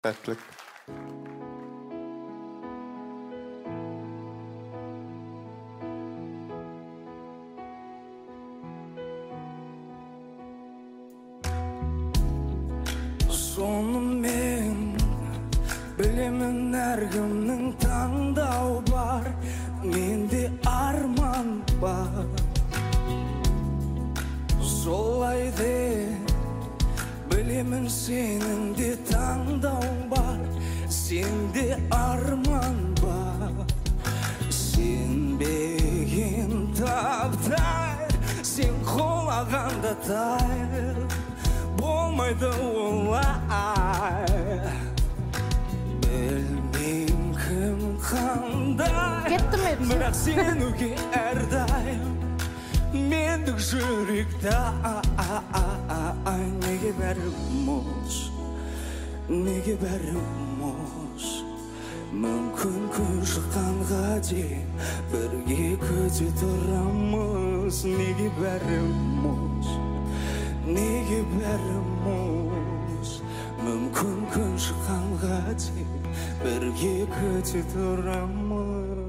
Сәттілік. Сонымен білемін әркімнің таңдау бар, менде арман бар. Солай де білемін сенің де таңдау бар, сенде арман бар. Сенбеген таптай, сен қолағанда тай, болмайды олай. Білмейм кім қандай, бірақ сенуге әрдайым мендік жүректі. Неге бәрі мұз, неге бәрі мұз? Мүмкін күн шыққанға дейін бірге күте тұрамыз. Неге бәрі мұз, неге бәрі мұз? Мүмкін күн шыққанға дейін бірге күте тұрамыз.